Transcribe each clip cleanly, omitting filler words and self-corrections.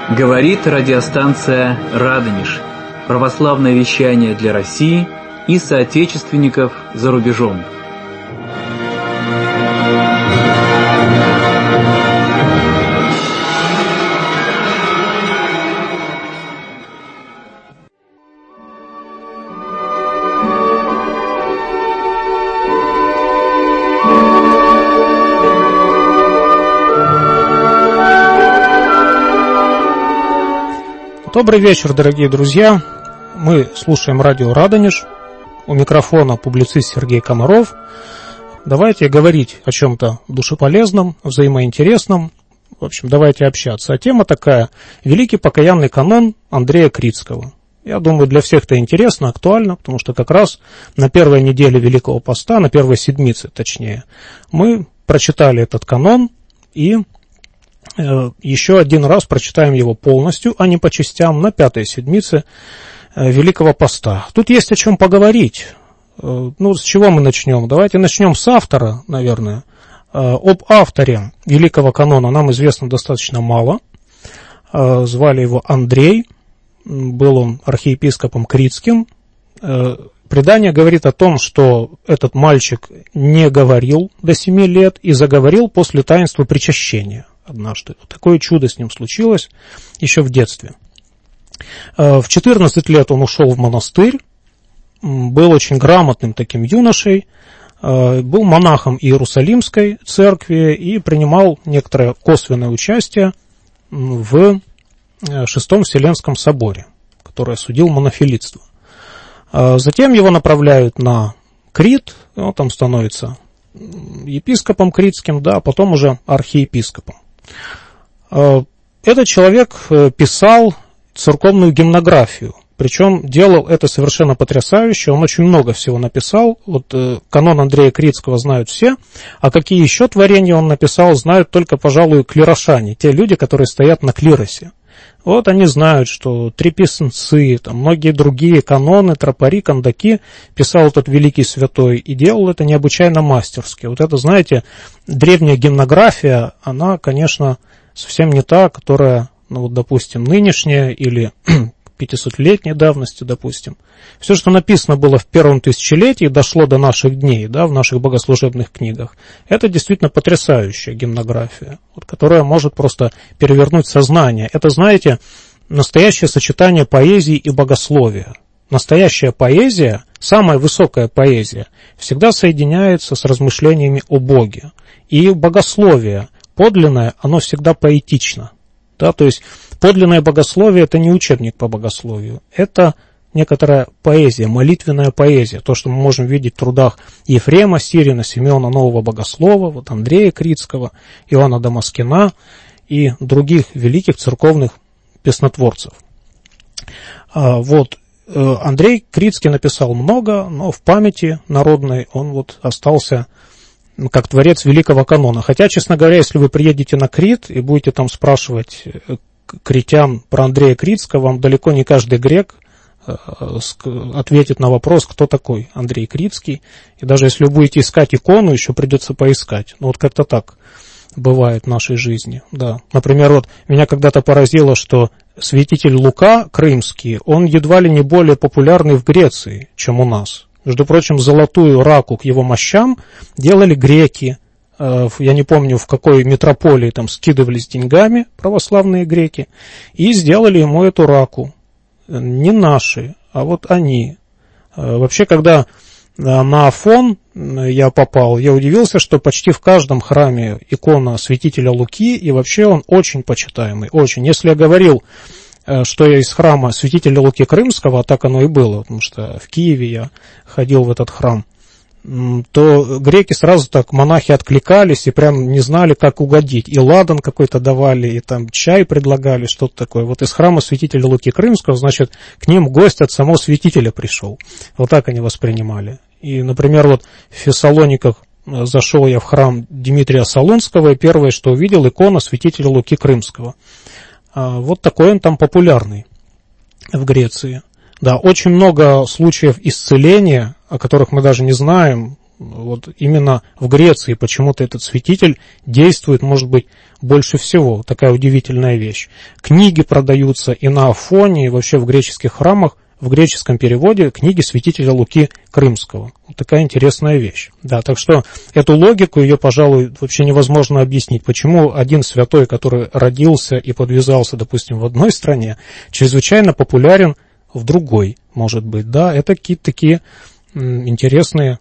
Говорит радиостанция «Радонеж». Православное вещание для России и соотечественников за рубежом. Добрый вечер, дорогие друзья. Мы слушаем радио «Радонеж». У микрофона публицист Сергей Комаров. Давайте говорить о чем-то душеполезном, взаимоинтересном. В общем, давайте общаться. А тема такая: «Великий покаянный канон Андрея Крицкого». Я думаю, для всех это интересно, актуально, потому что как раз на первой неделе Великого Поста, на первой седмице точнее, мы прочитали этот канон и еще один раз прочитаем его полностью, а не по частям, на пятой седмице Великого Поста. Тут есть о чем поговорить. С чего мы начнем? Давайте начнем с автора, наверное. Об авторе Великого канона нам известно достаточно мало. Звали его Андрей. Был он архиепископом Критским. Предание говорит о том, что этот мальчик не говорил до 7 лет и заговорил после таинства причащения. Однажды. Такое чудо с ним случилось еще в детстве. В 14 лет он ушел в монастырь, был очень грамотным таким юношей, был монахом Иерусалимской церкви и принимал некоторое косвенное участие в Шестом Вселенском соборе, который осудил монофилитство. Затем его направляют на Крит, он там становится епископом критским, да, а потом уже архиепископом. Этот человек писал церковную гимнографию, причем делал это совершенно потрясающе, он очень много всего написал. Вот канон Андрея Критского знают все, а какие еще творения он написал, знают только, пожалуй, клирошане, те люди, которые стоят на клиросе. Вот они знают, что треписенцы, там, многие другие каноны, тропари, кандаки писал этот великий святой и делал это необычайно мастерски. Вот это, знаете, древняя гимнография, она, конечно, совсем не та, которая, допустим, нынешняя или 500-летней давности, допустим. Все, что написано было в первом тысячелетии, дошло до наших дней, да, в наших богослужебных книгах. Это действительно потрясающая гимнография, которая может просто перевернуть сознание. Это, знаете, настоящее сочетание поэзии и богословия. Настоящая поэзия, самая высокая поэзия, всегда соединяется с размышлениями о Боге. И богословие подлинное, оно всегда поэтично. Да, то есть подлинное богословие – это не учебник по богословию, это некоторая поэзия, молитвенная поэзия, то, что мы можем видеть в трудах Ефрема Сирина, Симеона Нового Богослова, вот Андрея Критского, Иоанна Дамаскина и других великих церковных песнотворцев. Андрей Критский написал много, но в памяти народной он остался как творец великого канона. Хотя, честно говоря, если вы приедете на Крит и будете там спрашивать критян про Андрея Критского, вам далеко не каждый грек ответит на вопрос, кто такой Андрей Критский. И даже если вы будете искать икону, еще придется поискать. Как-то так бывает в нашей жизни. Да. Например, меня когда-то поразило, что святитель Лука Крымский, он едва ли не более популярный в Греции, чем у нас. Между прочим, золотую раку к его мощам делали греки. Я не помню, в какой метрополии там скидывались деньгами православные греки. И сделали ему эту раку. Не наши, а они. Вообще, когда на Афон я попал, я удивился, что почти в каждом храме икона святителя Луки, и вообще он очень почитаемый, очень. Если я говорил, что я из храма святителя Луки Крымского, а так оно и было, потому что в Киеве я ходил в этот храм, то греки сразу так, монахи откликались и прям не знали, как угодить. И ладан какой-то давали, и там чай предлагали, что-то такое. Из храма святителя Луки Крымского, значит, к ним гость от самого святителя пришел. Вот так они воспринимали. И, например, в Фессалониках зашел я в храм Дмитрия Солунского, и первое, что увидел, икона святителя Луки Крымского. Такой он там популярный в Греции. Да, очень много случаев исцеления, о которых мы даже не знаем. Вот именно в Греции почему-то этот святитель действует, может быть, больше всего. Такая удивительная вещь. Книги продаются и на Афоне, и вообще в греческих храмах, в греческом переводе книги святителя Луки Крымского. Вот такая интересная вещь. Да, так что эту логику, ее, пожалуй, вообще невозможно объяснить. Почему один святой, который родился и подвязался, допустим, в одной стране, чрезвычайно популярен в другой, может быть. Да, это какие-то такие интересные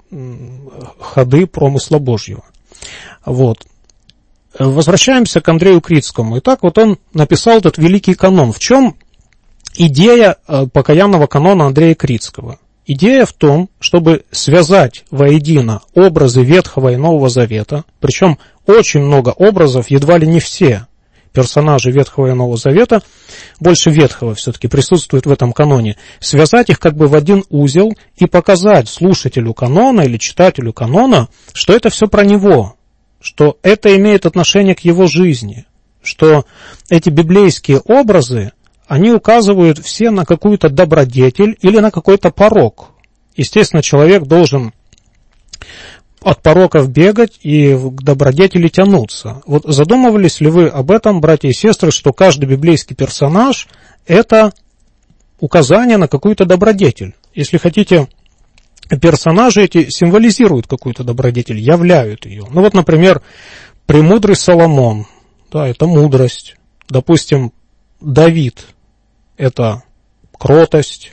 ходы промысла Божьего. Вот. Возвращаемся к Андрею Критскому. Итак, вот он написал этот великий канон. В чем идея покаянного канона Андрея Критского? Идея в том, чтобы связать воедино образы Ветхого и Нового Завета, причем очень много образов, едва ли не все персонажи Ветхого и Нового Завета, больше Ветхого все-таки присутствуют в этом каноне, связать их как бы в один узел и показать слушателю канона или читателю канона, что это все про него, что это имеет отношение к его жизни, что эти библейские образы, они указывают все на какую-то добродетель или на какой-то порок. Естественно, человек должен от пороков бегать и к добродетели тянуться. Вот задумывались ли вы об этом, братья и сестры, что каждый библейский персонаж – это указание на какую-то добродетель? Если хотите, персонажи эти символизируют какую-то добродетель, являют ее. Ну вот, например, премудрый Соломон, да, это мудрость. Допустим, Давид – это кротость.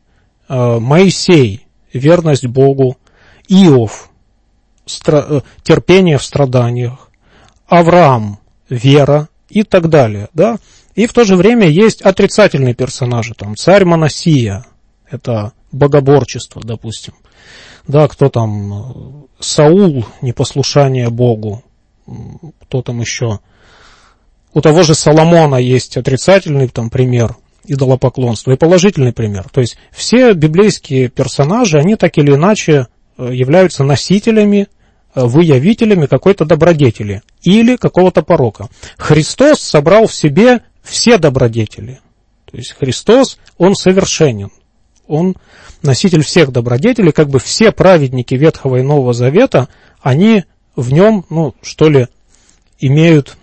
Моисей – верность Богу. Иов – терпение в страданиях, Авраам, вера и так далее, да. И в то же время есть отрицательные персонажи, там царь Манасия, это богоборчество, допустим, да, кто там, Саул, непослушание Богу, кто там еще, у того же Соломона есть отрицательный там пример идолопоклонства и положительный пример, то есть все библейские персонажи, они так или иначе являются носителями, выявителями какой-то добродетели или какого-то порока. Христос собрал в себе все добродетели. То есть Христос, Он совершенен. Он носитель всех добродетелей, как бы все праведники Ветхого и Нового Завета, они в Нем, имеют,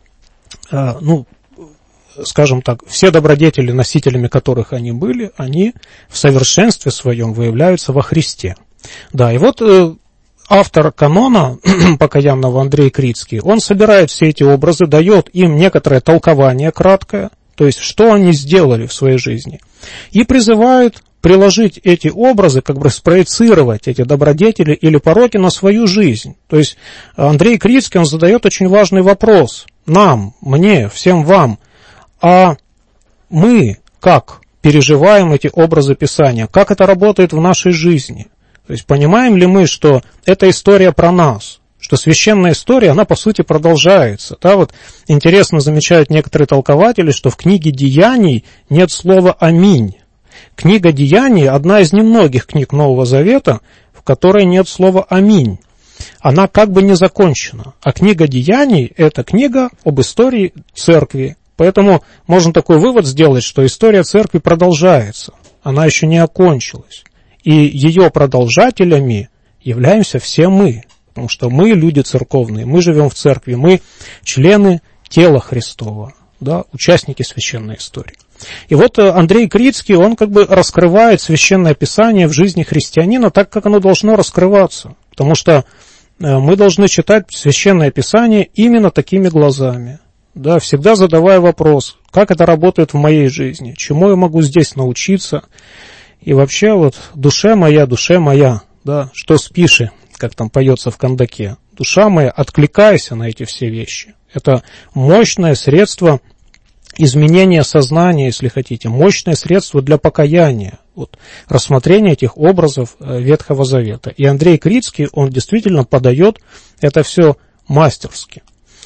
скажем так, все добродетели, носителями которых они были, они в совершенстве своем выявляются во Христе. Да, и вот автор канона покаянного Андрей Критский, он собирает все эти образы, дает им некоторое толкование краткое, то есть что они сделали в своей жизни, и призывает приложить эти образы, как бы спроецировать эти добродетели или пороки на свою жизнь. То есть Андрей Критский, он задает очень важный вопрос нам, мне, всем вам, а мы как переживаем эти образы Писания, как это работает в нашей жизни? То есть понимаем ли мы, что эта история про нас, что священная история, она по сути продолжается. Да, вот интересно замечают некоторые толкователи, что в книге Деяний нет слова «Аминь». Книга Деяний – одна из немногих книг Нового Завета, в которой нет слова «Аминь». Она как бы не закончена. А книга Деяний – это книга об истории церкви. Поэтому можно такой вывод сделать, что история церкви продолжается. Она еще не окончилась. И ее продолжателями являемся все мы, потому что мы люди церковные, мы живем в церкви, мы члены тела Христова, да, участники священной истории. И вот Андрей Критский, он как бы раскрывает священное Писание в жизни христианина так, как оно должно раскрываться, потому что мы должны читать священное Писание именно такими глазами, да, всегда задавая вопрос, как это работает в моей жизни, чему я могу здесь научиться. И вообще вот душа моя, да, что спиши, как там поется в Кандаке, душа моя, откликайся на эти все вещи. Это мощное средство изменения сознания, если хотите, мощное средство для покаяния, вот, рассмотрения этих образов Ветхого Завета. И Андрей Критский, он действительно подает это все мастерски.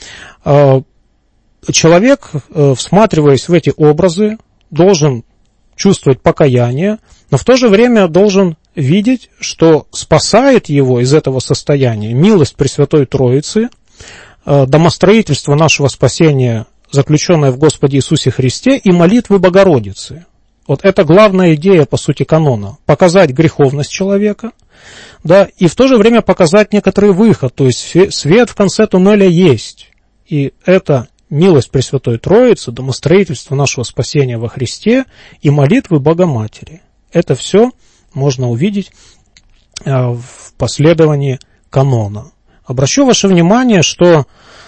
Человек, всматриваясь в эти образы, должен чувствовать покаяние, но в то же время должен видеть, что спасает его из этого состояния милость Пресвятой Троицы, домостроительство нашего спасения, заключенное в Господе Иисусе Христе, и молитвы Богородицы. Вот это главная идея, по сути, канона. Показать греховность человека, да, и в то же время показать некоторый выход, то есть свет в конце туннеля есть, и это милость Пресвятой Троицы, домостроительство нашего спасения во Христе и молитвы Богоматери. Это все можно увидеть в последовании канона. Обращу ваше внимание, что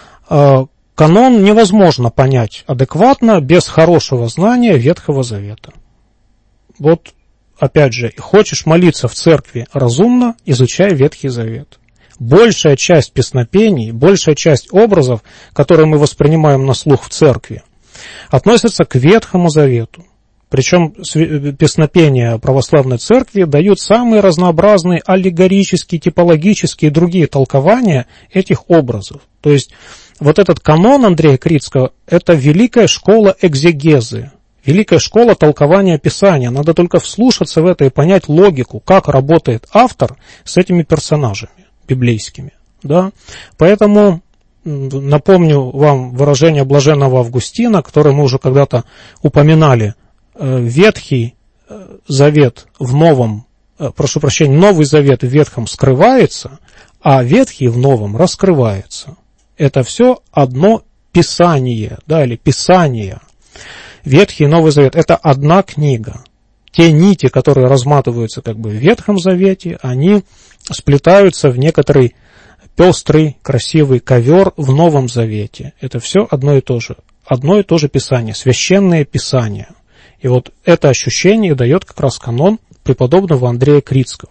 канон невозможно понять адекватно без хорошего знания Ветхого Завета. Вот, опять же, хочешь молиться в церкви разумно, изучай Ветхий Завет. Большая часть песнопений, большая часть образов, которые мы воспринимаем на слух в церкви, относятся к Ветхому Завету. Причем песнопения православной церкви дают самые разнообразные аллегорические, типологические и другие толкования этих образов. То есть вот этот канон Андрея Критского – это великая школа экзегезы, великая школа толкования Писания. Надо только вслушаться в это и понять логику, как работает автор с этими персонажами библейскими. Да? Поэтому напомню вам выражение блаженного Августина, которое мы уже когда-то упоминали. Ветхий Завет в Новом, Новый Завет в Ветхом скрывается, а Ветхий в Новом раскрывается. Это все одно Писание, да, или Писание. Ветхий и Новый Завет – это одна книга. Те нити, которые разматываются как бы в Ветхом Завете, они сплетаются в некоторый пестрый, красивый ковер в Новом Завете. Это все одно и то же Писание, священное Писание. И вот это ощущение дает как раз канон преподобного Андрея Критского.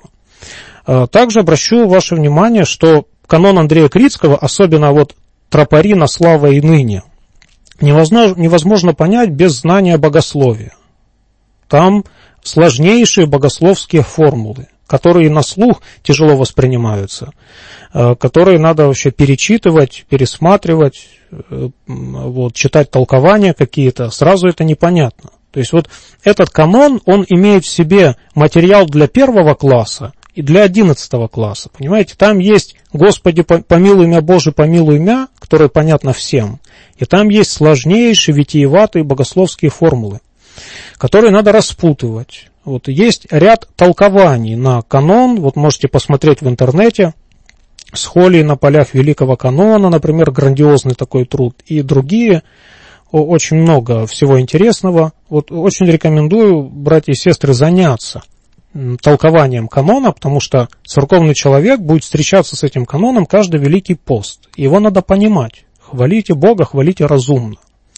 Также обращу ваше внимание, что канон Андрея Критского, особенно вот тропарина «Слава и ныне», невозможно понять без знания богословия. Там сложнейшие богословские формулы, которые на слух тяжело воспринимаются, которые надо вообще перечитывать, пересматривать, вот, читать толкования какие-то, сразу это непонятно. То есть вот этот канон, он имеет в себе материал для 1 класса и для 11 класса. Понимаете, там есть «Господи, помилуй мя, Боже, помилуй мя», которое понятно всем. И там есть сложнейшие, витиеватые богословские формулы, которые надо распутывать. Вот есть ряд толкований на канон, вот можете посмотреть в интернете, «Схолии на полях великого канона», например, грандиозный такой труд, и другие. Очень много всего интересного. Вот очень рекомендую, братья и сестры, заняться толкованием канона, потому что церковный человек будет встречаться с этим каноном каждый Великий пост. Его надо понимать. Хвалите Бога, хвалите разумно.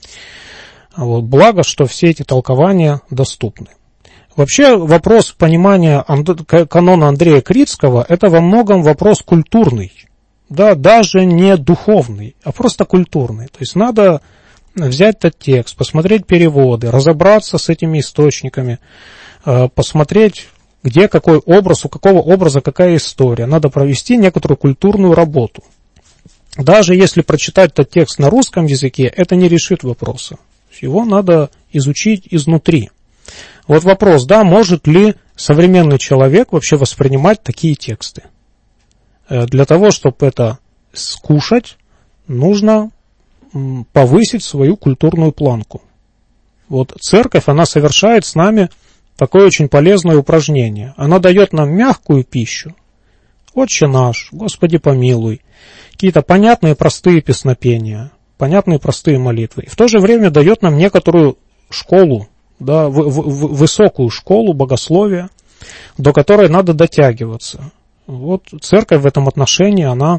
Вот, благо, что все эти толкования доступны. Вообще вопрос понимания канона Андрея Критского – это во многом вопрос культурный. Да, даже не духовный, а просто культурный. То есть надо взять этот текст, посмотреть переводы, разобраться с этими источниками, посмотреть, где какой образ, у какого образа какая история. Надо провести некоторую культурную работу. Даже если прочитать этот текст на русском языке, это не решит вопроса. Его надо изучить изнутри. Вот вопрос, да, может ли современный человек вообще воспринимать такие тексты? Для того, чтобы это скушать, нужно повысить свою культурную планку. Вот церковь, она совершает с нами такое очень полезное упражнение. Она дает нам мягкую пищу. «Отче наш», «Господи помилуй», какие-то понятные простые песнопения, понятные простые молитвы. И в то же время дает нам некоторую школу, да, высокую школу богословия, до которой надо дотягиваться. Вот церковь в этом отношении, она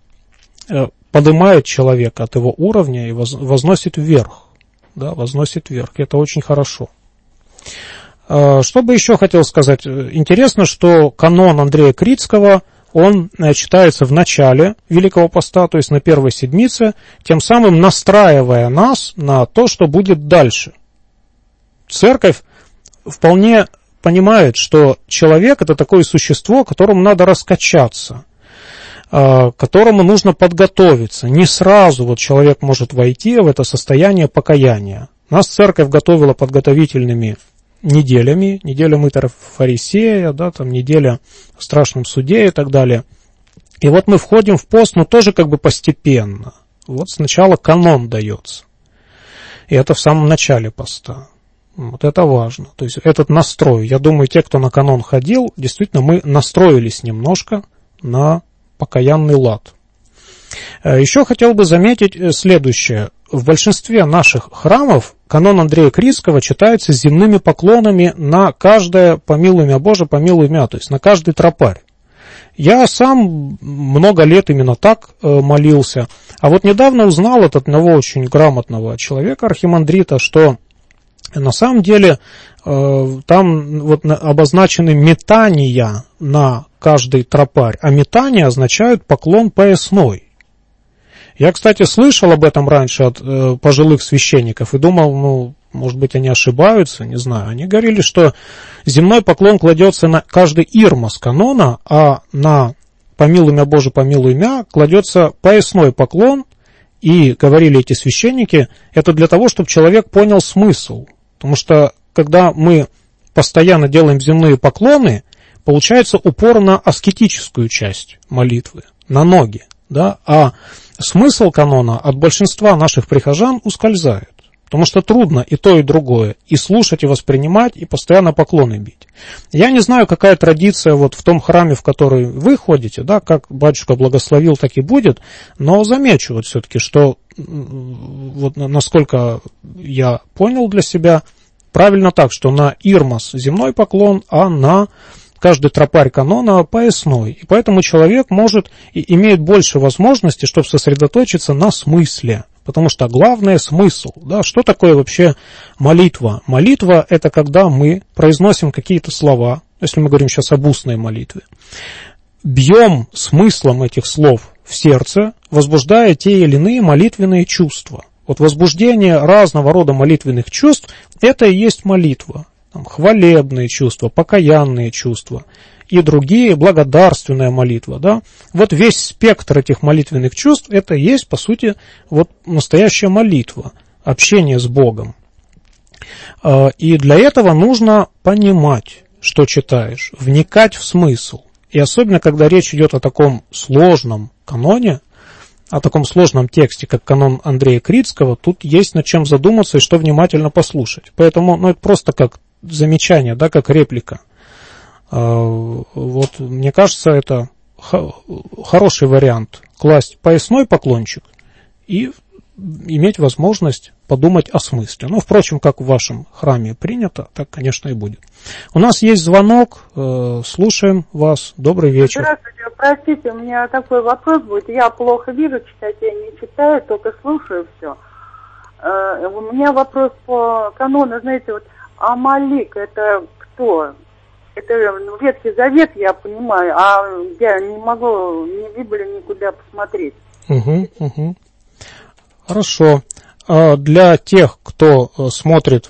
поднимает человека от его уровня и возносит вверх. Да, возносит вверх. Это очень хорошо. Что бы еще хотел сказать? Интересно, что канон Андрея Критского, он читается в начале Великого Поста, то есть на первой седмице, тем самым настраивая нас на то, что будет дальше. Церковь вполне понимает, что человек – это такое существо, которому надо раскачаться, которому нужно подготовиться. Не сразу вот человек может войти в это состояние покаяния. Нас церковь готовила подготовительными неделями, неделя мытаря фарисея, да, там неделя в страшном суде и так далее. И вот мы входим в пост, но тоже как бы постепенно. Вот сначала канон дается. И это в самом начале поста. Вот это важно. То есть этот настрой, я думаю, те, кто на канон ходил, действительно мы настроились немножко на покаянный лад. Еще хотел бы заметить следующее. В большинстве наших храмов канон Андрея Критского читается с земными поклонами на каждое «помилуй мя, Боже, помилуй мя», то есть на каждый тропарь. Я сам много лет именно так молился. А вот недавно узнал от одного очень грамотного человека, архимандрита, что на самом деле там вот обозначены метания на каждый тропарь, а метания означают поклон поясной. Я, кстати, слышал об этом раньше от пожилых священников и думал, может быть, они ошибаются, не знаю. Они говорили, что земной поклон кладется на каждый ирмос канона, а на «помилуй мя, Боже, помилуй мя» кладется поясной поклон, и, говорили эти священники, это для того, чтобы человек понял смысл. Потому что, когда мы постоянно делаем земные поклоны, получается упор на аскетическую часть молитвы, на ноги, да, а смысл канона от большинства наших прихожан ускользает, потому что трудно и то, и другое, и слушать, и воспринимать, и постоянно поклоны бить. Я не знаю, какая традиция вот в том храме, в который вы ходите, да, как батюшка благословил, так и будет, но замечу вот все-таки, что вот насколько я понял для себя, правильно так, что на ирмос земной поклон, а на каждый тропарь канона поясной. И поэтому человек может и имеет больше возможностей, чтобы сосредоточиться на смысле. Потому что главное смысл. Да? Что такое вообще молитва? Молитва – это когда мы произносим какие-то слова, если мы говорим сейчас об устной молитве, бьем смыслом этих слов в сердце, возбуждая те или иные молитвенные чувства. Вот возбуждение разного рода молитвенных чувств – это и есть молитва. Хвалебные чувства, покаянные чувства и другие, благодарственная молитва. Да? Вот весь спектр этих молитвенных чувств, это и есть, по сути, вот настоящая молитва, общение с Богом. И для этого нужно понимать, что читаешь, вникать в смысл. И особенно, когда речь идет о таком сложном каноне, о таком сложном тексте, как канон Андрея Критского, тут есть над чем задуматься и что внимательно послушать. Поэтому, это просто как замечание, да, как реплика. Вот, мне кажется, это хороший вариант. Класть поясной поклончик и иметь возможность подумать о смысле. Впрочем, как в вашем храме принято, так, конечно, и будет. У нас есть звонок, слушаем вас. Добрый вечер. Здравствуйте, простите, у меня такой вопрос будет. Я плохо вижу, читать я не читаю, только слушаю все. У меня вопрос по канону, знаете, вот Амалик, это кто? Это Ветхий Завет, я понимаю, а я не могу ни Библию никуда посмотреть. Хорошо. Для тех, кто смотрит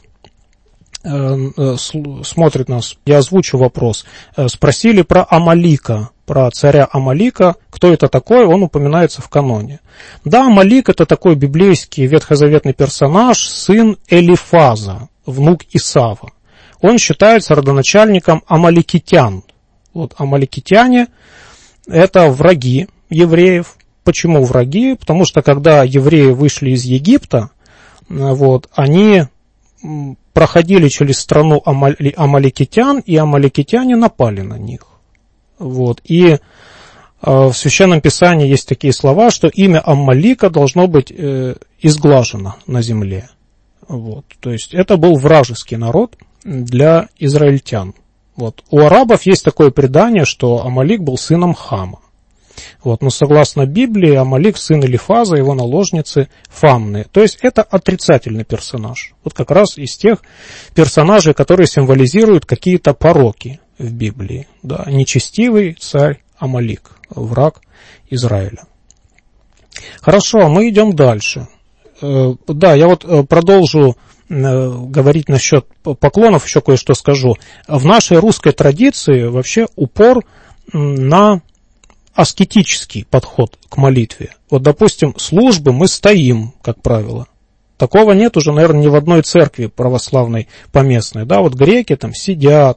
нас, я озвучу вопрос. Спросили про Амалика, про царя Амалика. Кто это такой? Он упоминается в каноне. Да, Амалик — это такой библейский ветхозаветный персонаж, сын Элифаза, внук Исава. Он считается родоначальником амаликитян. Вот амаликитяне – это враги евреев. Почему враги? Потому что когда евреи вышли из Египта, они проходили через страну амаликитян, и амаликитяне напали на них. И в Священном Писании есть такие слова, что имя Амалика должно быть изглажено на земле. То есть это был вражеский народ для израильтян. У арабов есть такое предание, что Амалик был сыном Хама. Но согласно Библии, Амалик сын Элифаза, его наложницы Фамны. То есть это отрицательный персонаж. Как раз из тех персонажей, которые символизируют какие-то пороки в Библии. Да, нечестивый царь Амалик, враг Израиля. Хорошо, мы идем дальше. Да, я продолжу говорить насчет поклонов, еще кое-что скажу. В нашей русской традиции вообще упор на аскетический подход к молитве. Допустим, службы мы стоим, как правило. Такого нет уже, наверное, ни в одной церкви православной поместной. Да, греки там сидят,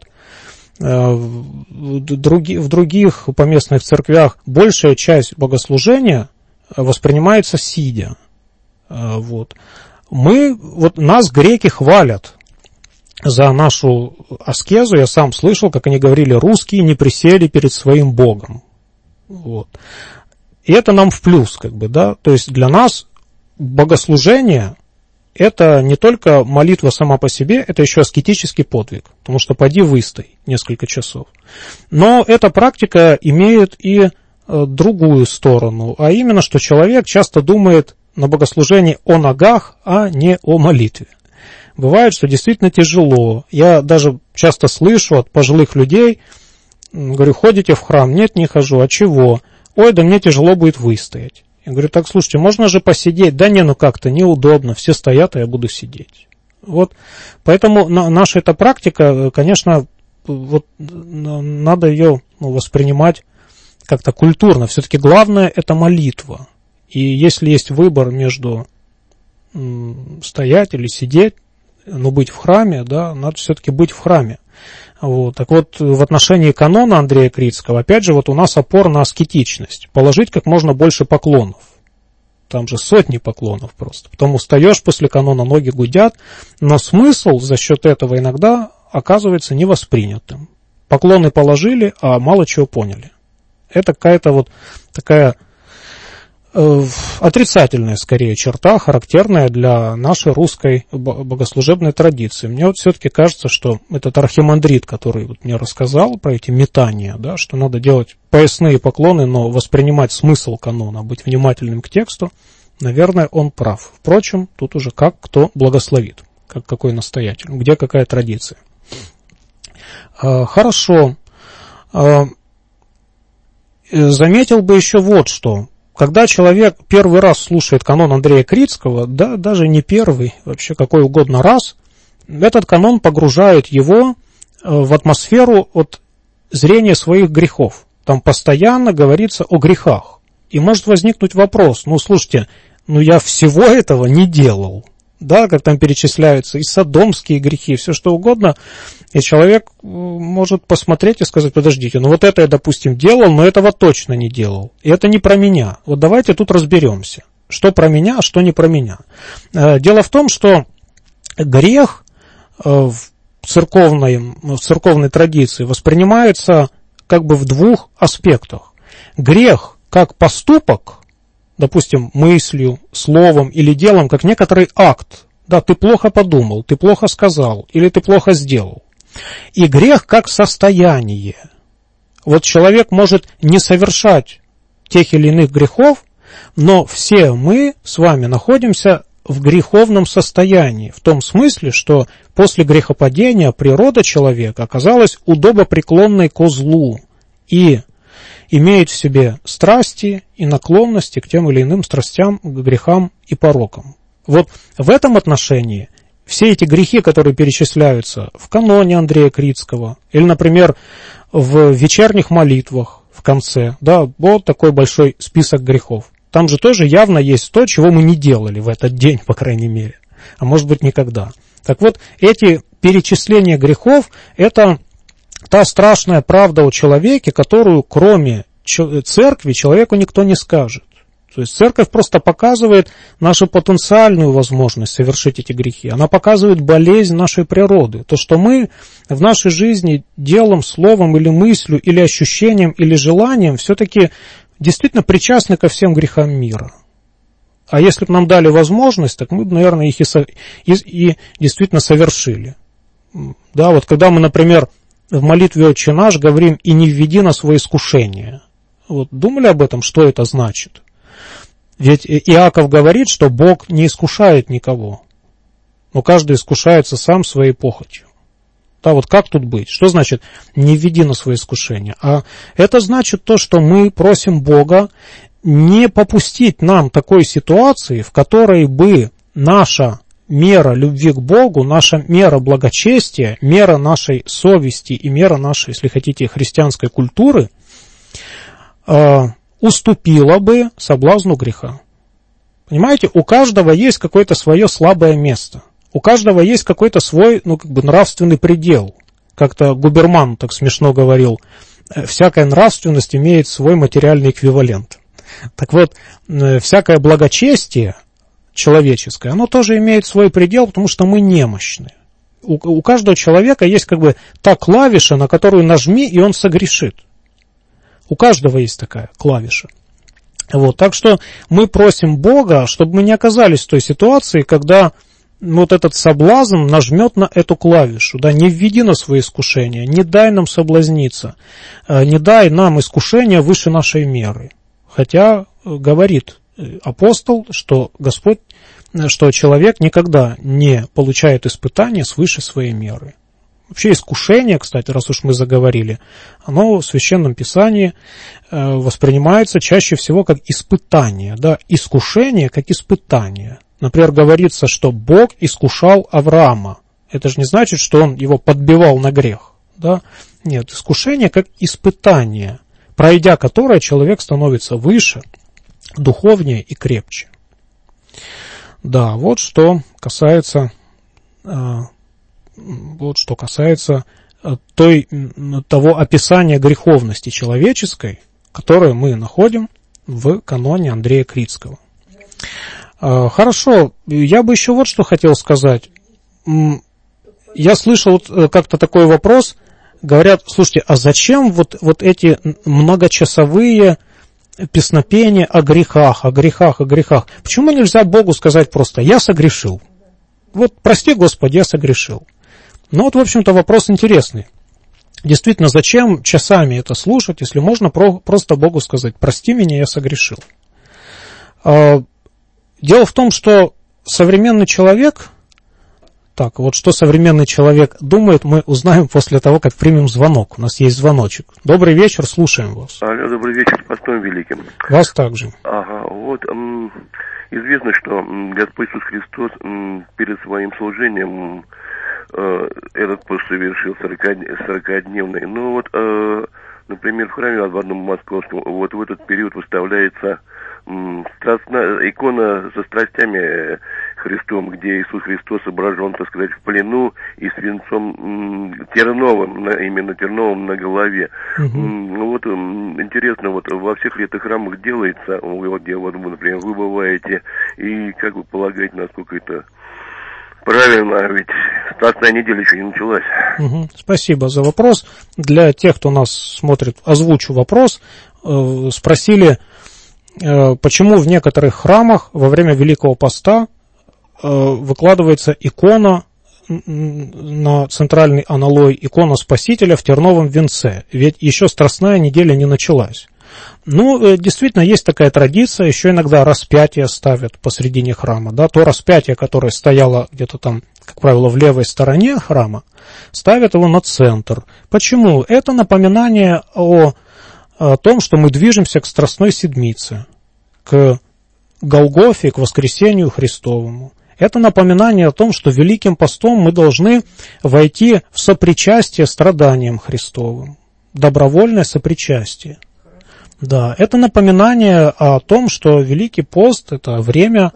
в других поместных церквях большая часть богослужения воспринимается сидя. Нас греки хвалят за нашу аскезу, я сам слышал, как они говорили, русские не присели перед своим Богом. Вот. И это нам в плюс, как бы, да, то есть для нас богослужение – это не только молитва сама по себе, это еще аскетический подвиг, потому что поди выстой несколько часов. Но эта практика имеет и другую сторону, а именно, что человек часто думает на богослужении о ногах, а не о молитве. Бывает, что действительно тяжело. Я даже часто слышу от пожилых людей, говорю, ходите в храм? Нет, не хожу. А чего? Ой, да мне тяжело будет выстоять. Я говорю, так, слушайте, можно же посидеть? Да не, ну как-то неудобно, все стоят, а я буду сидеть. Вот, поэтому наша эта практика, конечно, вот, надо ее воспринимать как-то культурно. Все-таки главное – это молитва. И если есть выбор между стоять или сидеть, но быть в храме, да, надо все-таки быть в храме. Вот. Так вот, в отношении канона Андрея Крицкого, опять же, вот у нас опора на аскетичность. Положить как можно больше поклонов. Там же сотни поклонов просто. Потом устаешь после канона, ноги гудят, но смысл за счет этого иногда оказывается невоспринятым. Поклоны положили, а мало чего поняли. Это какая-то вот такая отрицательная, скорее, черта, характерная для нашей русской богослужебной традиции. Мне вот все-таки кажется, что этот архимандрит, который вот мне рассказал про эти метания, да, что надо делать поясные поклоны, но воспринимать смысл канона, быть внимательным к тексту, наверное, он прав. Впрочем, тут уже как кто благословит, как какой настоятель, где какая традиция. Хорошо. Заметил бы еще вот что. Когда человек первый раз слушает канон Андрея Крицкого, да, даже не первый, вообще какой угодно раз, этот канон погружает его в атмосферу от зрения своих грехов. Там постоянно говорится о грехах. И может возникнуть вопрос, ну, слушайте, ну, я всего этого не делал. Да, как там перечисляются и содомские грехи, все что угодно, и человек может посмотреть и сказать, подождите, ну вот это я, допустим, делал, но этого точно не делал, и это не про меня. Вот давайте тут разберемся, что про меня, а что не про меня. Дело в том, что грех в церковной традиции воспринимается как бы в двух аспектах. Грех как поступок, допустим, мыслью, словом или делом, как некоторый акт. Да, ты плохо подумал, ты плохо сказал или ты плохо сделал. И грех как состояние. Вот человек может не совершать тех или иных грехов, но все мы с вами находимся в греховном состоянии, в том смысле, что после грехопадения природа человека оказалась удобопреклонной ко злу и имеет в себе страсти и наклонности к тем или иным страстям, к грехам и порокам. Вот в этом отношении все эти грехи, которые перечисляются в каноне Андрея Крицкого, или, например, в вечерних молитвах в конце, да, вот такой большой список грехов. Там же тоже явно есть то, чего мы не делали в этот день, по крайней мере, а может быть никогда. Так вот, эти перечисления грехов – это та страшная правда о человеке, которую кроме церкви человеку никто не скажет. То есть церковь просто показывает нашу потенциальную возможность совершить эти грехи. Она показывает болезнь нашей природы. То, что мы в нашей жизни делом, словом или мыслью, или ощущением, или желанием все-таки действительно причастны ко всем грехам мира. А если бы нам дали возможность, так мы бы, наверное, их и действительно совершили. Да, вот когда мы, например, в молитве «Отче наш» говорим «и не введи нас во искушение». Вот думали об этом, что это значит? Ведь Иаков говорит, что Бог не искушает никого, но каждый искушается сам своей похотью. Да, вот как тут быть? Что значит «не введи нас во искушение»? А это значит то, что мы просим Бога не попустить нам такой ситуации, в которой бы наша мера любви к Богу, наша мера благочестия, мера нашей совести и мера нашей, если хотите, христианской культуры уступила бы соблазну греха. Понимаете, у каждого есть какое-то свое слабое место. У каждого есть какой-то свой, нравственный предел. Как-то Губерман так смешно говорил, всякая нравственность имеет свой материальный эквивалент. Так вот, всякое благочестие человеческое, оно тоже имеет свой предел, потому что мы немощны. У каждого человека есть как бы та клавиша, на которую нажми, и он согрешит. У каждого есть такая клавиша. Вот, так что мы просим Бога, чтобы мы не оказались в той ситуации, когда вот этот соблазн нажмет на эту клавишу. Да, не введи нас в свои искушения, не дай нам соблазниться, не дай нам искушения выше нашей меры. Хотя говорит апостол, что Господь, что человек никогда не получает испытания свыше своей меры. Вообще искушение, кстати, раз уж мы заговорили, оно в Священном Писании воспринимается чаще всего как испытание. Да? Искушение как испытание. Например, говорится, что Бог искушал Авраама. Это же не значит, что он его подбивал на грех. Да? Нет, искушение как испытание, пройдя которое человек становится выше, духовнее и крепче. Да, вот что касается того описания греховности человеческой, которое мы находим в каноне Андрея Критского. Хорошо, я бы еще вот что хотел сказать. Я слышал как-то такой вопрос, говорят, слушайте, а зачем вот эти многочасовые песнопения о грехах? Почему нельзя Богу сказать просто «я согрешил»? Вот прости, Господи, я согрешил. Ну вот, в общем-то, вопрос интересный. Действительно, зачем часами это слушать, если можно просто Богу сказать «прости меня, я согрешил». Дело в том, что современный человек, так, вот что современный человек думает, мы узнаем после того, как примем звонок. У нас есть звоночек. Добрый вечер, слушаем вас. Алло, добрый вечер, с постом великим. Вас также. Ага, вот известно, что Господь Иисус Христос перед своим служением этот пост совершил 40-дневный. Ну вот, например, в храме в одном московском, вот в этот период выставляется икона со страстями Христом, где Иисус Христос изображен, так сказать, в плену и свинцом терновым, именно терновым на голове. Ну вот интересно, вот во всех ли это храмах делается, вот где, вот, например, вы бываете, и как вы полагаете, насколько это правильно, ведь Страстная неделя еще не началась. Спасибо за вопрос. Для тех, кто нас смотрит, озвучу вопрос. Спросили, почему в некоторых храмах во время Великого Поста выкладывается икона на центральный аналой, икона Спасителя в терновом венце, ведь еще Страстная неделя не началась. Ну, действительно, есть такая традиция, еще иногда распятие ставят посредине храма, да, то распятие, которое стояло где-то там, как правило, в левой стороне храма, ставят его на центр. Почему? Это напоминание о том, что мы движемся к Страстной Седмице, к Голгофе, к воскресению Христовому. Это напоминание о том, что Великим Постом мы должны войти в сопричастие страданиям Христовым, добровольное сопричастие. Да, это напоминание о том, что Великий Пост – это время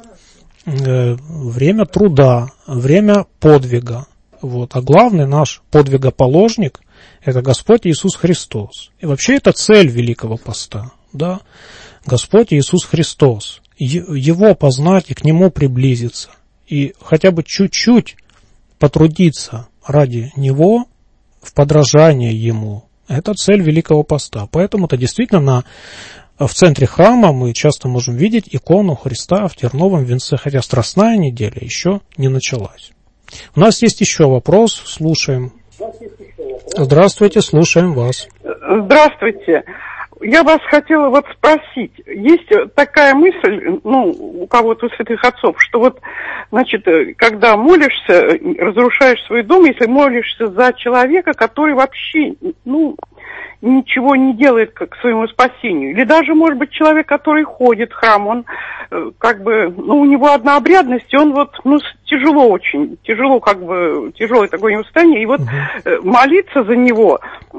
труда, время подвига. Вот. А главный наш подвигоположник – это Господь Иисус Христос. И вообще это цель Великого Поста. Да? Господь Иисус Христос. Его познать и к Нему приблизиться. И хотя бы чуть-чуть потрудиться ради Него в подражание Ему. Это цель Великого Поста. Поэтому-то действительно в центре храма мы часто можем видеть икону Христа в терновом венце, хотя Страстная неделя еще не началась. У нас есть еще вопрос, слушаем. Здравствуйте, слушаем вас. Здравствуйте. Я вас хотела вот спросить, есть такая мысль, у кого-то у святых отцов, что вот, значит, когда молишься, разрушаешь свой дом, если молишься за человека, который вообще, ничего не делает к своему спасению, или даже, может быть, человек, который ходит в храм, он у него одна обрядность, и он тяжело очень, тяжелое такое состояние, и вот молиться за него,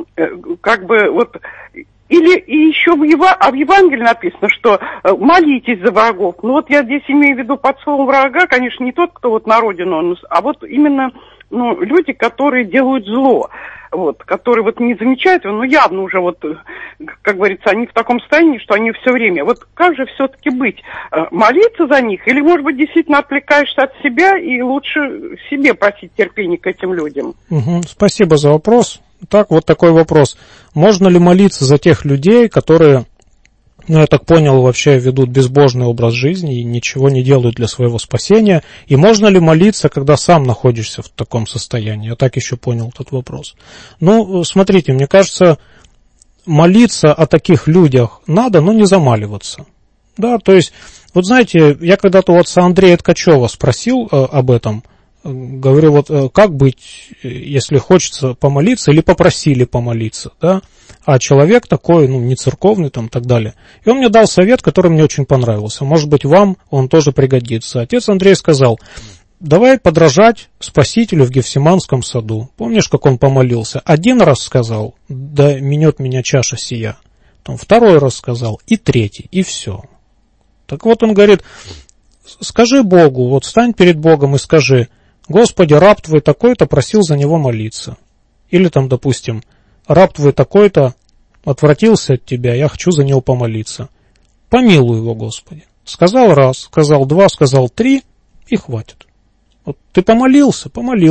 или и еще в Евангелии написано, что молитесь за врагов. Я здесь имею в виду под словом врага, конечно, не тот, кто на родину, а вот именно люди, которые делают зло. вот, которые вот не замечают его, но явно уже вот, как говорится, они в таком состоянии, что они все время. Вот как же все-таки быть? Молиться за них? Или, может быть, действительно отвлекаешься от себя и лучше себе просить терпения к этим людям? Спасибо за вопрос. Так, вот такой вопрос. Можно ли молиться за тех людей, которые, я так понял, вообще ведут безбожный образ жизни и ничего не делают для своего спасения? И можно ли молиться, когда сам находишься в таком состоянии? Я так еще понял этот вопрос. Ну, смотрите, мне кажется, молиться о таких людях надо, но не замаливаться. Да, то есть, вот знаете, я когда-то у отца Андрея Ткачева спросил об этом. Говорю, вот как быть, если хочется помолиться, или попросили помолиться, да, а человек такой, не церковный там и так далее. И он мне дал совет, который мне очень понравился. Может быть, вам он тоже пригодится. Отец Андрей сказал: давай подражать Спасителю в Гефсиманском саду. Помнишь, как он помолился? Один раз сказал: да минет меня чаша сия. Потом второй раз сказал, и третий, и все. Так вот он говорит: скажи Богу, вот встань перед Богом и скажи: Господи, раб твой такой-то просил за него молиться. Или там, допустим, раб твой такой-то отвратился от тебя, я хочу за него помолиться. Помилуй его, Господи. Сказал раз, сказал два, сказал три, и хватит. Вот ты помолился,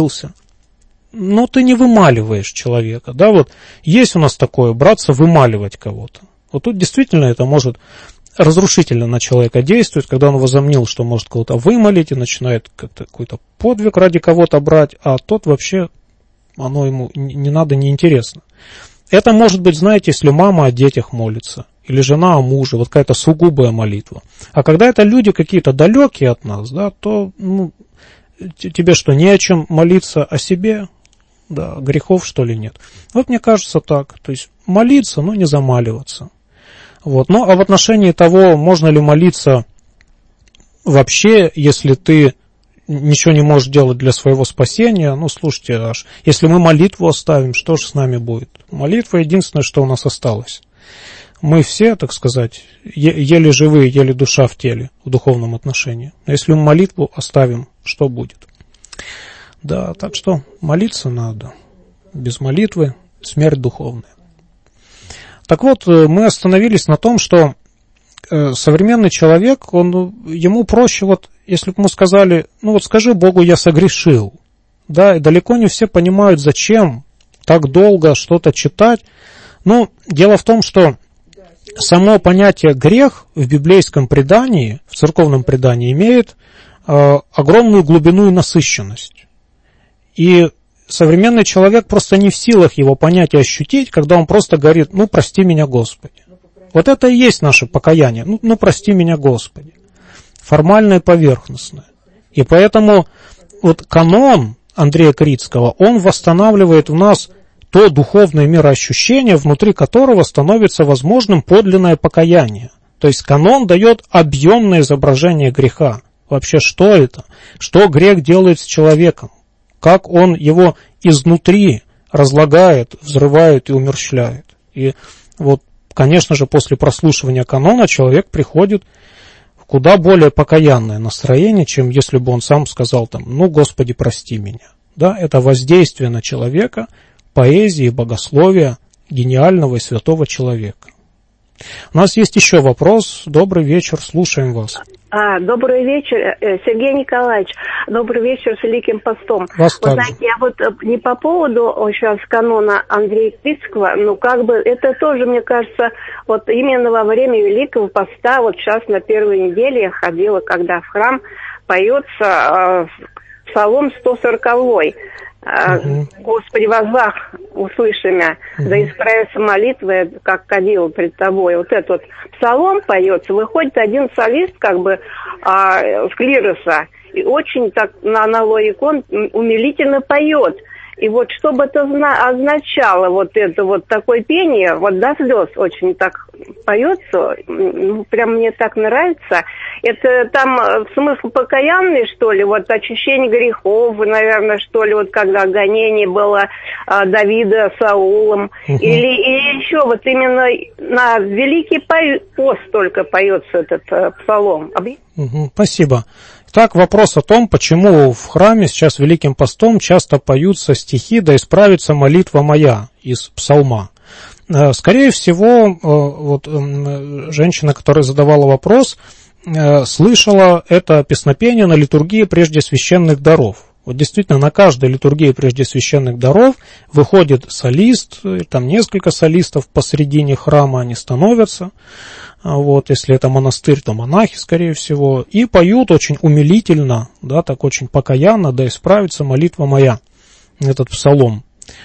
но ты не вымаливаешь человека. Да, вот есть у нас такое, браться вымаливать кого-то. Вот тут действительно это может разрушительно на человека действует, когда он возомнил, что может кого-то вымолить и начинает как-то какой-то подвиг ради кого-то брать, а тот вообще, оно ему не надо, неинтересно. Это может быть, знаете, если мама о детях молится, или жена о муже, вот какая-то сугубая молитва. А когда это люди какие-то далекие от нас, да, то тебе что, не о чем молиться о себе? Да, грехов, что ли, нет? Вот мне кажется так, то есть молиться, но не замаливаться. Вот. Ну, а в отношении того, можно ли молиться вообще, если ты ничего не можешь делать для своего спасения, слушайте, аж если мы молитву оставим, что же с нами будет? Молитва единственное, что у нас осталось. Мы все, так сказать, еле живые, еле душа в теле, в духовном отношении. А если мы молитву оставим, что будет? Да, так что молиться надо. Без молитвы смерть духовная. Так вот, мы остановились на том, что современный человек, ему проще, вот, если бы мы сказали, скажи Богу, я согрешил, да, и далеко не все понимают, зачем так долго что-то читать. Дело в том, что само понятие грех в библейском предании, в церковном предании, имеет огромную глубину и насыщенность. И современный человек просто не в силах его понять и ощутить, когда он просто говорит: прости меня, Господи. Вот это и есть наше покаяние. Прости меня, Господи. Формальное, поверхностное. И поэтому вот канон Андрея Крицкого, он восстанавливает в нас то духовное мироощущение, внутри которого становится возможным подлинное покаяние. То есть канон дает объемное изображение греха. Вообще, что это? Что грех делает с человеком? Как он его изнутри разлагает, взрывает и умерщвляет. И вот, конечно же, после прослушивания канона человек приходит в куда более покаянное настроение, чем если бы он сам сказал Господи, прости меня. Да, это воздействие на человека поэзии, богословия гениального и святого человека. У нас есть еще вопрос. Добрый вечер, слушаем вас. Добрый вечер, Сергей Николаевич. Добрый вечер с Великим постом. Вас Вы знаете, я вот не по поводу сейчас канона Андрея Крицкого, это тоже, мне кажется, вот именно во время Великого поста, вот сейчас на первой неделе я ходила, когда в храм поется Псалом 140-й. Господи, возвах, услыши меня, да исправится молитва, как кадила пред тобой. Вот этот вот псалом поется, выходит один солист с клироса, и очень так на аналогику он умилительно поет. И вот что бы это означало, вот это вот такое пение, вот до слез очень так поется, прям мне так нравится. Это там смысл покаянный, что ли, вот ощущение грехов, наверное, что ли, вот когда гонение было Давида Саулом, или еще вот именно на Великий пост только поется этот псалом. Спасибо. Так, вопрос о том, почему в храме сейчас Великим постом часто поются стихи «Да исправится молитва моя» из псалма. Скорее всего, вот женщина, которая задавала вопрос, слышала это песнопение на литургии прежде священных даров. Вот действительно, на каждой литургии прежде священных даров выходит солист, там несколько солистов посредине храма, они становятся. Вот, если это монастырь, то монахи, скорее всего, и поют очень умилительно, да, так очень покаянно, да исправится молитва моя, этот псалом.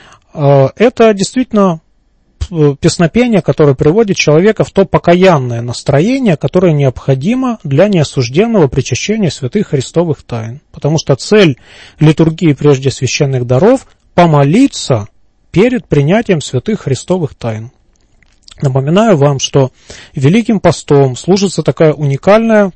Это действительно песнопение, которое приводит человека в то покаянное настроение, которое необходимо для неосужденного причащения святых христовых тайн. Потому что цель литургии прежде священных даров – помолиться перед принятием святых христовых тайн. Напоминаю вам, что Великим постом служится такая уникальная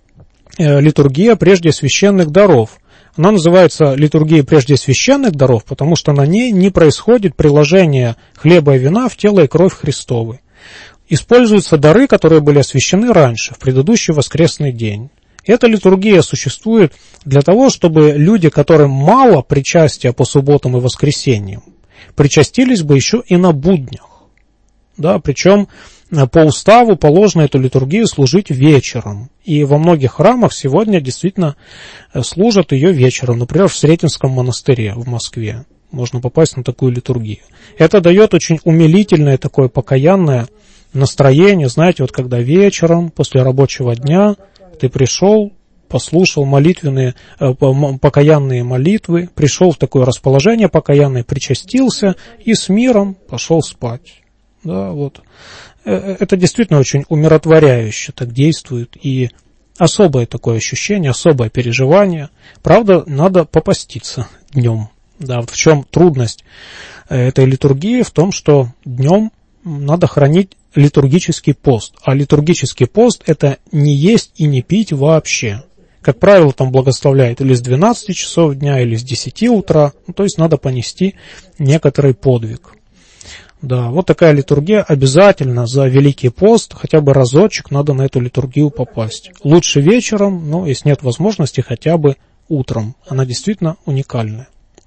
литургия прежде священных даров. Она называется литургией прежде священных даров, потому что на ней не происходит приложение хлеба и вина в тело и кровь Христовы. Используются дары, которые были освящены раньше, в предыдущий воскресный день. Эта литургия существует для того, чтобы люди, которым мало причастия по субботам и воскресеньям, причастились бы еще и на буднях. Да, причем по уставу положено эту литургию служить вечером. И во многих храмах сегодня действительно служат ее вечером. Например, в Сретенском монастыре в Москве можно попасть на такую литургию. Это дает очень умилительное такое покаянное настроение. Знаете, вот когда вечером, после рабочего дня, ты пришел, послушал молитвенные, покаянные молитвы, пришел в такое расположение покаянное, причастился и с миром пошел спать. Да, вот. Это действительно очень умиротворяюще так действует, и особое такое ощущение, особое переживание. Правда, надо попаститься днем. Да, вот в чем трудность этой литургии? В том, что днем надо хранить литургический пост. А литургический пост – это не есть и не пить вообще. Как правило, там благословляют или с 12 часов дня, или с 10 утра. Ну, то есть надо понести некоторый подвиг. Да, вот такая литургия. Обязательно за Великий пост хотя бы разочек надо на эту литургию попасть. Лучше вечером, но если нет возможности, хотя бы утром. Она действительно уникальная.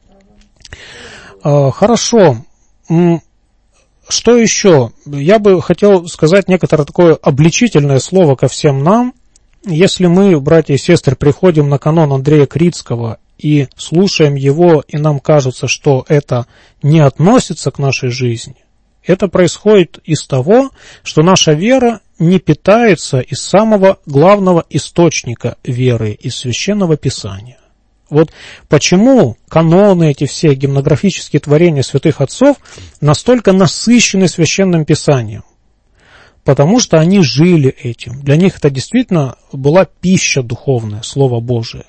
Хорошо. Что еще? Я бы хотел сказать некоторое такое обличительное слово ко всем нам. Если мы, братья и сестры, приходим на канон Андрея Критского и слушаем его, и нам кажется, что это не относится к нашей жизни, это происходит из того, что наша вера не питается из самого главного источника веры, из Священного Писания. Вот почему каноны, эти все гимнографические творения святых отцов настолько насыщены Священным Писанием? Потому что они жили этим. Для них это действительно была пища духовная, Слово Божие.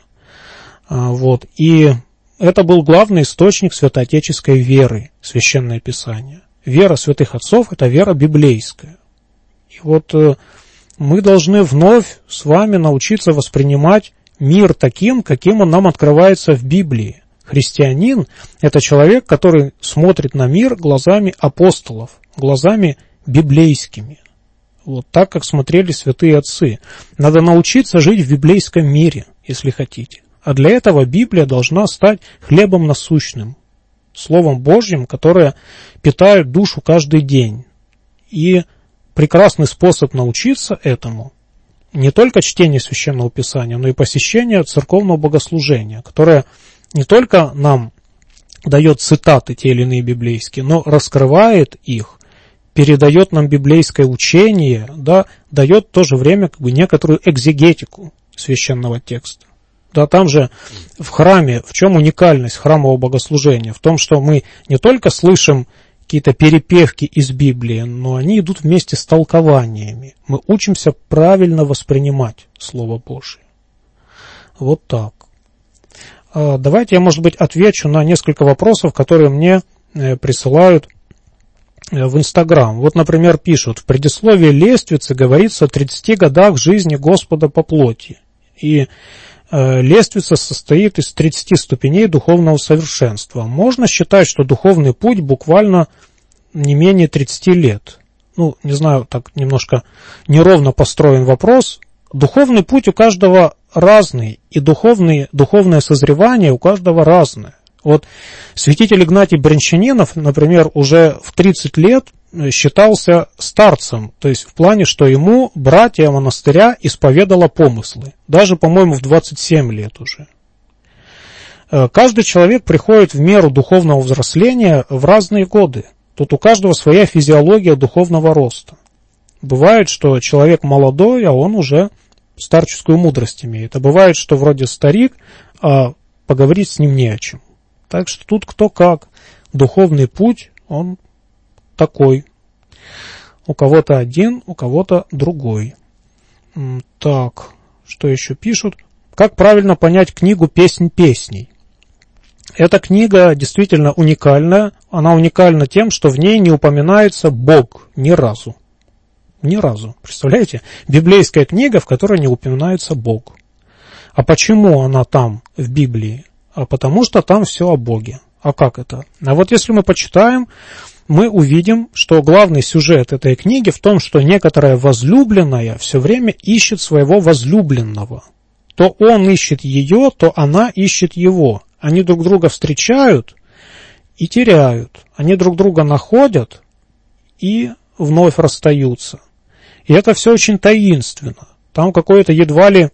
Вот. И это был главный источник святоотеческой веры, Священное Писание. Вера святых отцов – это вера библейская. И вот мы должны вновь с вами научиться воспринимать мир таким, каким он нам открывается в Библии. Христианин – это человек, который смотрит на мир глазами апостолов, глазами библейскими. Вот так, как смотрели святые отцы. Надо научиться жить в библейском мире, если хотите. А для этого Библия должна стать хлебом насущным, Словом Божьим, которое питает душу каждый день. И прекрасный способ научиться этому не только чтение Священного Писания, но и посещение церковного богослужения, которое не только нам дает цитаты те или иные библейские, но раскрывает их, передает нам библейское учение, да, дает в то же время как бы некоторую экзегетику священного текста. Да, там же в храме, в чем уникальность храмового богослужения? В том, что мы не только слышим какие-то перепевки из Библии, но они идут вместе с толкованиями. Мы учимся правильно воспринимать Слово Божие. Вот так. Давайте я, может быть, отвечу на несколько вопросов, которые мне присылают в Инстаграм. Вот, например, пишут: в предисловии лествицы говорится о 30 годах жизни Господа по плоти. И лествица состоит из 30 ступеней духовного совершенства. Можно считать, что духовный путь буквально не менее 30 лет. Не знаю, так немножко неровно построен вопрос. Духовный путь у каждого разный, и духовное созревание у каждого разное. Вот святитель Игнатий Брянчанинов, например, уже в 30 лет считался старцем, то есть в плане, что ему братья монастыря исповедало помыслы, даже, по-моему, в 27 лет уже. Каждый человек приходит в меру духовного взросления в разные годы. Тут у каждого своя физиология духовного роста. Бывает, что человек молодой, а он уже старческую мудрость имеет. А бывает, что вроде старик, а поговорить с ним не о чем. Так что тут кто как. Духовный путь, он такой. У кого-то один, у кого-то другой. Так, что еще пишут? Как правильно понять книгу «Песнь песней»? Эта книга действительно уникальная. Она уникальна тем, что в ней не упоминается Бог ни разу. Ни разу. Представляете? Библейская книга, в которой не упоминается Бог. А почему она там, в Библии? А потому что там все о Боге. А как это? А вот если мы почитаем, мы увидим, что главный сюжет этой книги в том, что некоторая возлюбленная все время ищет своего возлюбленного. То он ищет ее, то она ищет его. Они друг друга встречают и теряют. Они друг друга находят и вновь расстаются. И это все очень таинственно. Там какое-то едва ли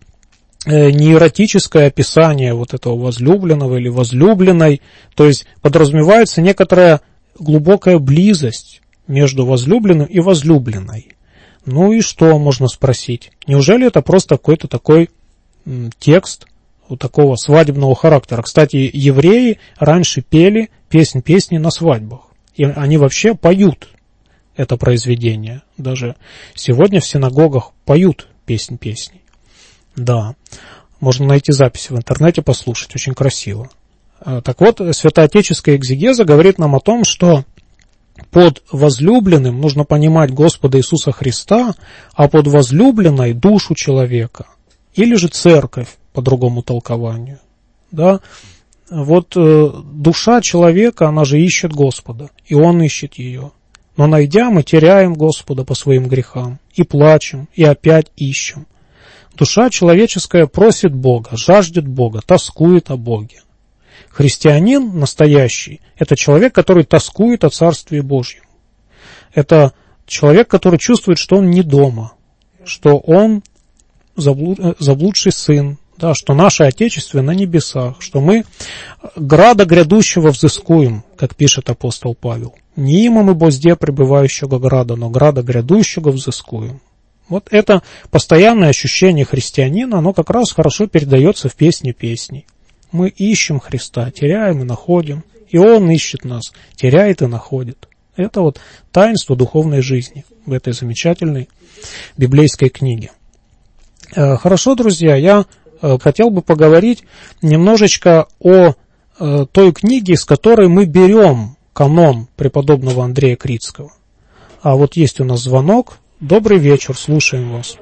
не эротическое описание вот этого возлюбленного или возлюбленной. То есть подразумевается некоторая глубокая близость между возлюбленным и возлюбленной. Ну и что, можно спросить? Неужели это просто какой-то такой текст вот такого свадебного характера? Кстати, евреи раньше пели «Песнь песни» на свадьбах. И они вообще поют это произведение. Даже сегодня в синагогах поют «Песнь песней». Да, можно найти записи в интернете, послушать, очень красиво. Так вот, святоотеческая экзегеза говорит нам о том, что под возлюбленным нужно понимать Господа Иисуса Христа, а под возлюбленной душу человека, или же церковь, по другому толкованию. Да? Вот душа человека, она же ищет Господа, и он ищет ее. Но найдя, мы теряем Господа по своим грехам, и плачем, и опять ищем. Душа человеческая просит Бога, жаждет Бога, тоскует о Боге. Христианин настоящий – это человек, который тоскует о Царстве Божьем. Это человек, который чувствует, что он не дома, что он заблудший сын, да, что наше Отечество на небесах, что мы града грядущего взыскуем, как пишет апостол Павел. Не има мы бозде пребывающего града, но града грядущего взыскуем. Вот это постоянное ощущение христианина, оно как раз хорошо передается в «Песне песней». Мы ищем Христа, теряем и находим, и Он ищет нас, теряет и находит. Это вот таинство духовной жизни в этой замечательной библейской книге. Хорошо, друзья, я хотел бы поговорить немножечко о той книге, с которой мы берем канон преподобного Андрея Крицкого. А вот есть у нас звонок. Добрый вечер, слушаем вас.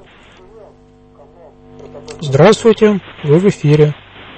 Здравствуйте, вы в эфире.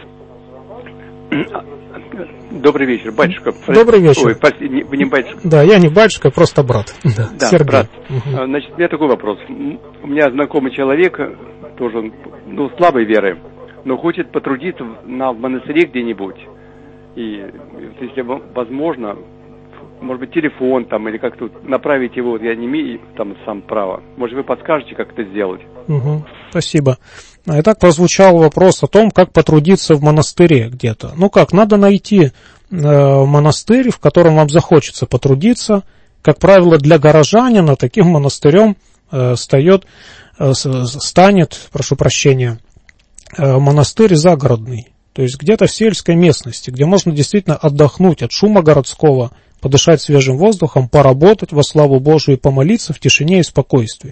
Добрый вечер, батюшка. Добрый вечер. Ой, вы не батюшка? Да, я не батюшка, просто брат. Да, Сергей. брат. Угу. Значит, у меня такой вопрос. У меня знакомый человек, тоже, слабой веры, но хочет потрудиться в монастыре где-нибудь. И, если возможно, может быть, телефон там, или как-то направить его, я не имею там сам права. Может, вы подскажете, как это сделать? Угу. Спасибо. Итак, прозвучал вопрос о том, как потрудиться в монастыре где-то. Ну как, надо найти монастырь, в котором вам захочется потрудиться. Как правило, для горожанина таким монастырем станет, прошу прощения, монастырь загородный. То есть где-то в сельской местности, где можно действительно отдохнуть от шума городского, подышать свежим воздухом, поработать во славу Божию и помолиться в тишине и спокойствии.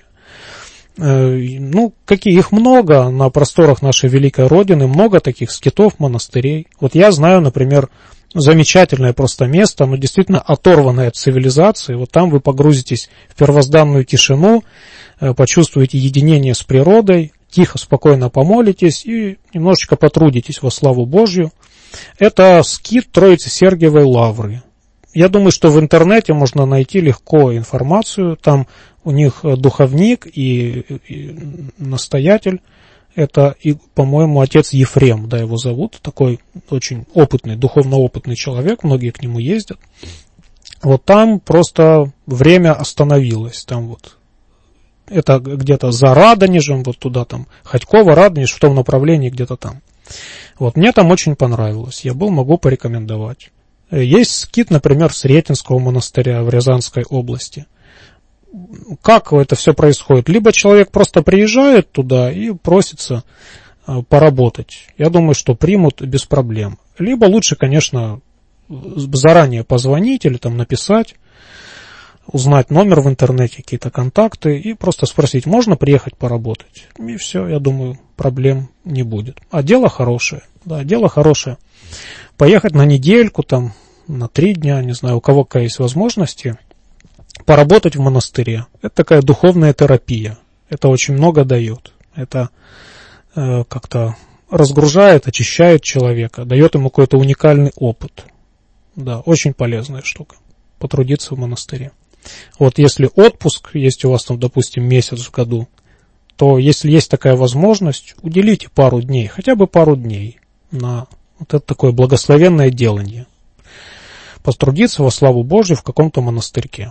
Какие их много на просторах нашей великой Родины, много таких скитов, монастырей. Вот я знаю, например, замечательное просто место, оно действительно оторванное от цивилизации. Вот там вы погрузитесь в первозданную тишину, почувствуете единение с природой, тихо, спокойно помолитесь и немножечко потрудитесь во славу Божью. Это скит Троицы Сергиевой Лавры. Я думаю, что в интернете можно найти легко информацию. Там у них духовник и настоятель Это, по-моему, отец Ефрем, да, его зовут, такой очень опытный, духовно опытный человек, многие к нему ездят. Вот там просто время остановилось, там вот, это где-то за Радонежем, вот туда там, Ходьково, Радонеж, в том направлении где-то там. Вот, мне там очень понравилось, я был, могу порекомендовать. Есть скит, например, Сретенского монастыря в Рязанской области. Как это все происходит? Либо человек просто приезжает туда и просится поработать. Я думаю, что примут без проблем. Либо лучше, конечно, заранее позвонить или там написать, узнать номер в интернете, какие-то контакты и просто спросить, можно приехать поработать. И все, я думаю, проблем не будет. А дело хорошее. Да, дело хорошее. Поехать на недельку, там, на 3 дня, не знаю, у кого какая есть возможности, поработать в монастыре. Это такая духовная терапия. Это очень много дает. Это как-то разгружает, очищает человека, дает ему какой-то уникальный опыт. Да, очень полезная штука. Потрудиться в монастыре. Вот если отпуск есть у вас там, допустим, месяц в году, то если есть такая возможность, уделите пару дней, хотя бы пару дней на вот это такое благословенное делание. Потрудиться во славу Божию в каком-то монастырьке.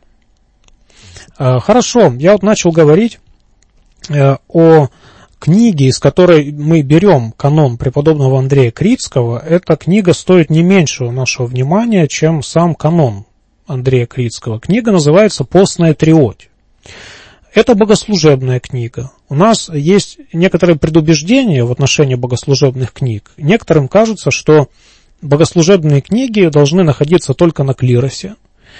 Хорошо, я вот начал говорить о книге, из которой мы берем канон преподобного Андрея Критского. Эта книга стоит не меньшего нашего внимания, чем сам канон Андрея Критского. Книга называется «Постная триодь». Это богослужебная книга. У нас есть некоторые предубеждения в отношении богослужебных книг. Некоторым кажется, что богослужебные книги должны находиться только на клиросе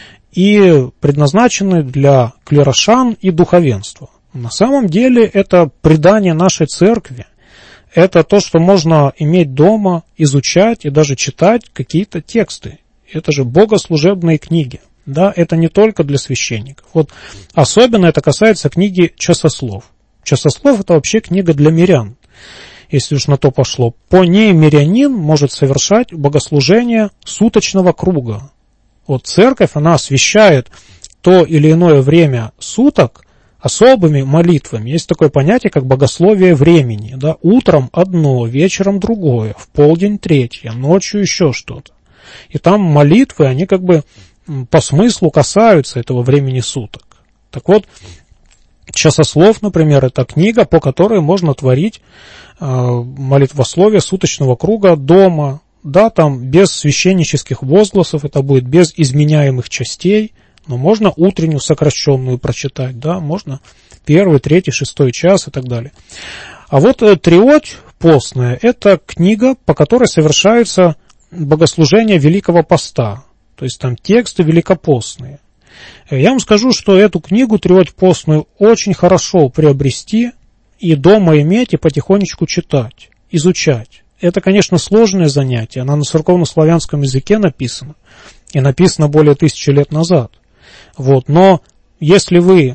и предназначены для клирошан и духовенства. На самом деле это предание нашей церкви. Это то, что можно иметь дома, изучать и даже читать какие-то тексты. Это же богослужебные книги. Да, это не только для священников. Вот особенно это касается книги «Часослов». «Часослов» — это вообще книга для мирян, если уж на то пошло. По ней мирянин может совершать богослужение суточного круга. Вот церковь, она освящает то или иное время суток особыми молитвами. Есть такое понятие, как богословие времени. Да? Утром одно, вечером другое, в полдень третье, ночью еще что-то. И там молитвы, они как бы по смыслу касаются этого времени суток. Так вот, «Часослов», например, это книга, по которой можно творить молитвословие суточного круга дома. Да, там без священнических возгласов, это будет без изменяемых частей, но можно утреннюю сокращенную прочитать, да, можно 1, 3, 6 час и так далее. А вот триодь постная – это книга, по которой совершается богослужение Великого Поста, то есть там тексты великопостные. Я вам скажу, что эту книгу триодь постную очень хорошо приобрести и дома иметь, и потихонечку читать, изучать. Это, конечно, сложное занятие, она на церковнославянском языке написана, и написана более 1000 лет назад. Вот. Но если вы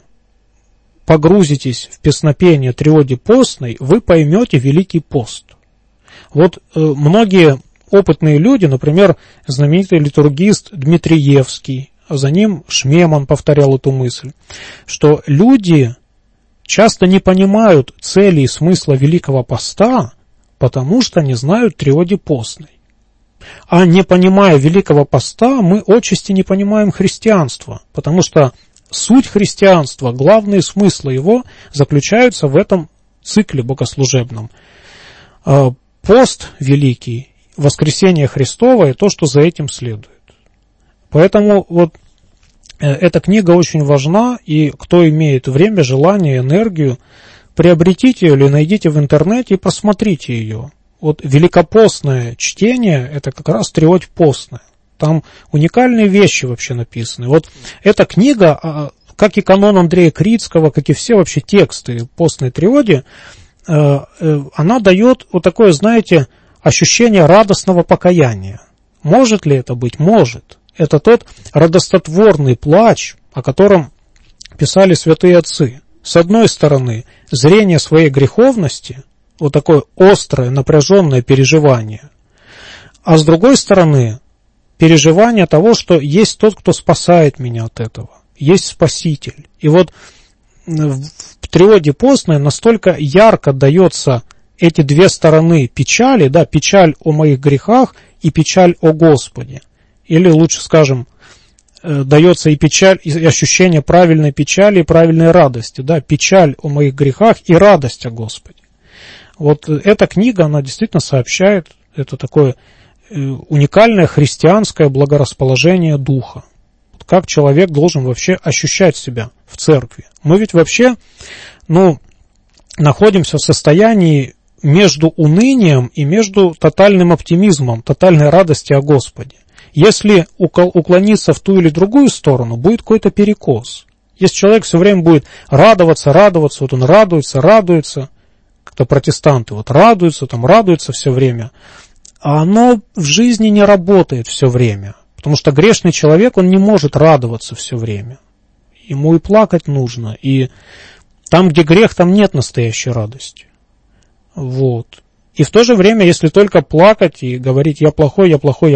погрузитесь в песнопение триоди постной, вы поймете Великий пост. Вот многие опытные люди, например, знаменитый литургист Дмитриевский, а за ним Шмеман повторял эту мысль, что люди часто не понимают цели и смысла Великого Поста, потому что не знают триоди постной. А не понимая Великого Поста, мы отчасти не понимаем христианство, потому что суть христианства, главные смыслы его заключаются в этом цикле богослужебном. Пост великий, воскресение Христово и то, что за этим следует. Поэтому вот эта книга очень важна, и кто имеет время, желание, энергию, приобретите ее или найдите в интернете и просмотрите ее. Вот великопостное чтение – это как раз триодь постная. Там уникальные вещи вообще написаны. Вот эта книга, как и канон Андрея Критского, как и все вообще тексты постной триоди, она дает вот такое, знаете, ощущение радостного покаяния. Может ли это быть? Может. Это тот радостотворный плач, о котором писали святые отцы. С одной стороны, зрение своей греховности, вот такое острое, напряженное переживание, а с другой стороны, переживание того, что есть тот, кто спасает меня от этого, есть Спаситель. И вот в триоде постной настолько ярко дается эти две стороны печали, да, печаль о моих грехах и печаль о Господе. Или лучше скажем, дается и печаль, и ощущение правильной печали и правильной радости, да, печаль о моих грехах и радость о Господе. Вот эта книга, она действительно сообщает, это такое уникальное христианское благорасположение духа. Как человек должен вообще ощущать себя в церкви. Мы ведь вообще, находимся в состоянии между унынием и между тотальным оптимизмом, тотальной радостью о Господе. Если уклониться в ту или другую сторону, будет какой-то перекос. Если человек все время будет радоваться, вот он радуется, как-то протестанты радуются все время, а оно в жизни не работает все время. Потому что грешный человек, он не может радоваться все время. Ему и плакать нужно. И там, где грех, там нет настоящей радости. Вот. И в то же время, если только плакать и говорить «я плохой»,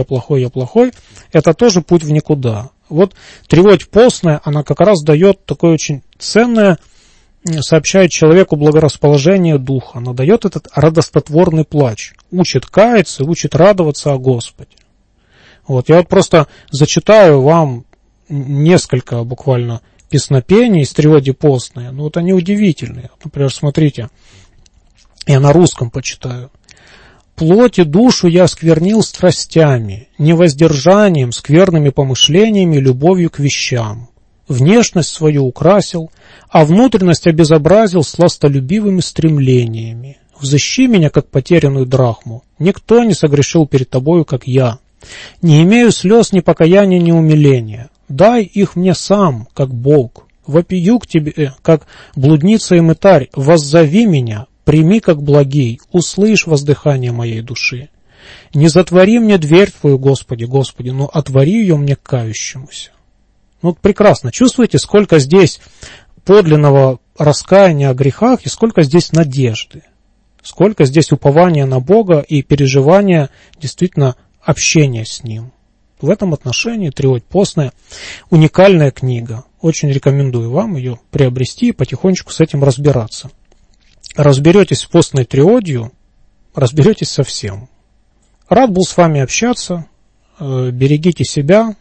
это тоже путь в никуда. Вот триодь постная, она как раз дает такое очень ценное, сообщает человеку благорасположение духа. Она дает этот радостотворный плач. Учит каяться, учит радоваться о Господе. Вот, я вот просто зачитаю вам несколько буквально песнопений из триоди постной. Вот они удивительные. Например, смотрите, я на русском почитаю. «Плоть и душу я осквернил страстями, невоздержанием, скверными помышлениями, любовью к вещам. Внешность свою украсил, а внутренность обезобразил сластолюбивыми стремлениями. Взыщи меня, как потерянную драхму. Никто не согрешил перед тобою, как я. Не имею слез ни покаяния, ни умиления. Дай их мне сам, как Бог. Вопию к тебе, как блудница и мытарь. Воззови меня, прими, как благий. Услышь воздыхание моей души. Не затвори мне дверь твою, Господи, но отвори ее мне кающемуся». Вот прекрасно. Чувствуете, сколько здесь подлинного раскаяния о грехах и сколько здесь надежды. Сколько здесь упования на Бога и переживания действительно общение с Ним. В этом отношении триодь постная уникальная книга. Очень рекомендую вам ее приобрести и потихонечку с этим разбираться. Разберетесь в постной триодию, разберетесь со всем. Рад был с вами общаться. Берегите себя,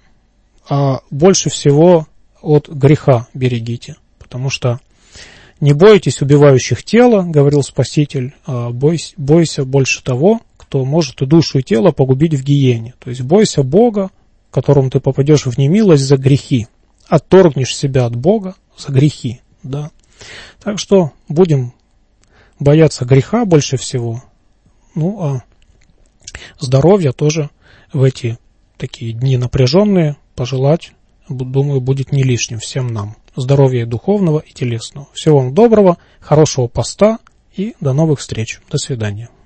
а больше всего от греха берегите. Потому что не бойтесь убивающих тело, говорил Спаситель, а бойся больше того, кто может и душу, и тело погубить в гиене. То есть бойся Бога, которому ты попадешь в немилость за грехи. Отторгнешь себя от Бога за грехи. Да. Так что будем бояться греха больше всего. А здоровья тоже в эти такие дни напряженные пожелать, думаю, будет не лишним всем нам. Здоровья духовного и телесного. Всего вам доброго, хорошего поста и до новых встреч. До свидания.